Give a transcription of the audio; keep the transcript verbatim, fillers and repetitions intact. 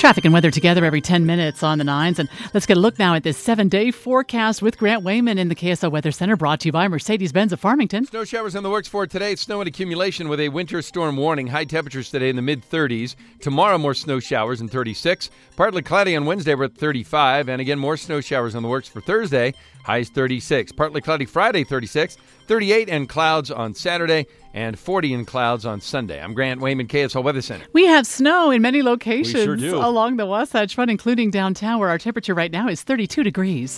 Traffic and weather together every ten minutes on the nines. And let's get a look now at this seven-day forecast with Grant Wayman in the K S L Weather Center, brought to you by Mercedes-Benz of Farmington. Snow showers in the works for today. Snow and accumulation with a winter storm warning. High temperatures today in the mid-thirties. Tomorrow, more snow showers in thirty-six. Partly cloudy on Wednesday, we're at thirty-five. And again, more snow showers in the works for Thursday. Highs thirty-six. Partly cloudy Friday, thirty-six. thirty-eight and clouds on Saturday. And forty in clouds on Sunday. I'm Grant Wayman, K S L Weather Center. We have snow in many locations We sure do. along the Wasatch Front, including downtown, where our temperature right now is thirty-two degrees.